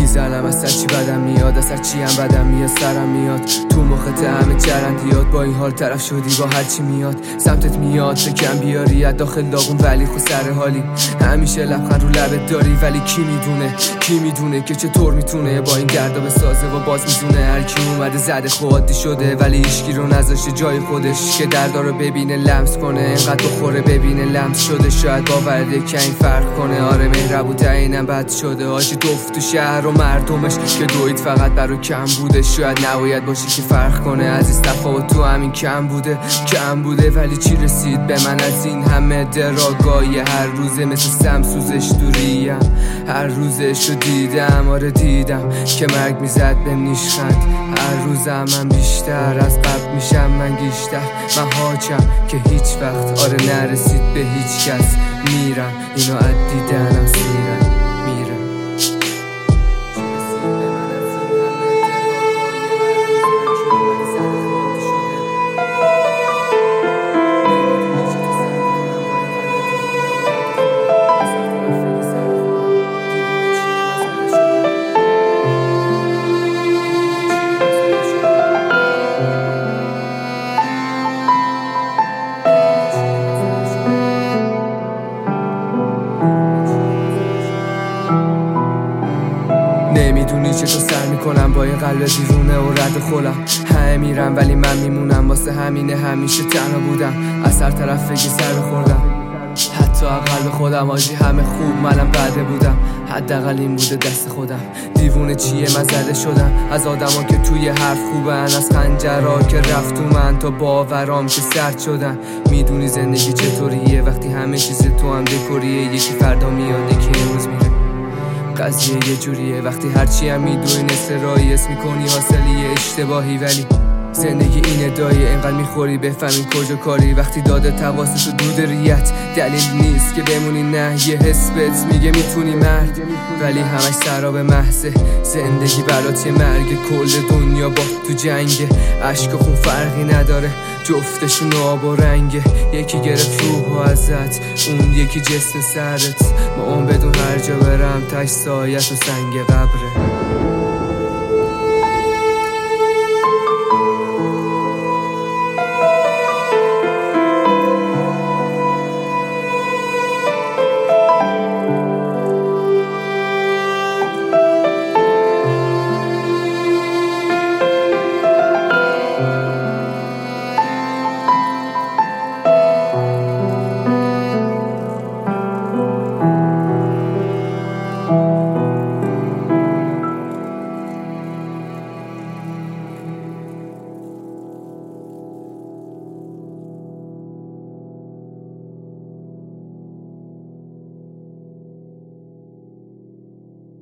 میزنم اصلا چی بدم میاد، اصلا چی هم بدم میاد، سرم میاد تو مخت همه جرندیات. با این حال طرف شدی با هرچی میاد سمتت میاد، شکم بیاری از داخل داغون ولی خود سر حالی. همیشه لبخند رو لبت داری ولی کی میدونه که چطور میتونه با این دردا بسازه و باز میزونه. هر کی اومده زده خودی شده ولی هیچکی رو نذاشته جای خودش که دردا رو ببینه لمس کنه، اینقدر بخوره ببینه لمس شده. شاید باورده که این فرق کنه. آره مهربون اینم بد شده آجی دفت تو شهر و مردمش که دوید فقط برای کم بوده. شاید نباید باشی که فرق کنه عزیز، تفاوت تو همین کم بوده ولی چی رسید به من از این همه دراگای هر روزه مثل سم سوزش دوریم. هر روزشو دیدم آره دیدم که مرگ میزد بهم نیشخند. هر روزم من بیشتر از قبل میشم من گیشتر. من حاجم که هیچ وقت آره نرسید به هیچ کس. میرم اینو از دیدنم سیرم میرم. نمیدونی چطور سر میکنم با این قلب دیوونه و رد خولم. همه میرم ولی من میمونم، واسه همینه همیشه تنها بودم. از هر طرف فکر سر بخوردم، حتی قلب خودم آجی همه خوب منم بده بودم. حداقل این بوده دست خودم. دیوونه چیه من زده شدم از آدما که توی حرف خوبن، از خنجرها که رفت تو من تا باورام که سرد شدن. میدونی زندگی چطوریه وقتی همه چیز تو هم دکوریه. یکی فردا میاد یکی امروز میره. قضیه یه جوریه وقتی هرچی هم میدونی نسرایی اسم میکنی حاصلی اشتباهی. ولی زندگی اینه دایه اینقدر میخوری بفهمی کجا کاری. وقتی داده تواسط و دود ریت دلیل نیست که بمونی، نه یه حس بهت میگه میتونی مرد ولی همش سراب محضه. زندگی بلات مرگ کل دنیا با تو جنگه. عشق و خون فرقی نداره جفتشون آب و رنگه. یکی گرفت روحو ازت اون یکی جسم سرت. ما اون بدون هر جا برم تش سایت و سنگ قبره.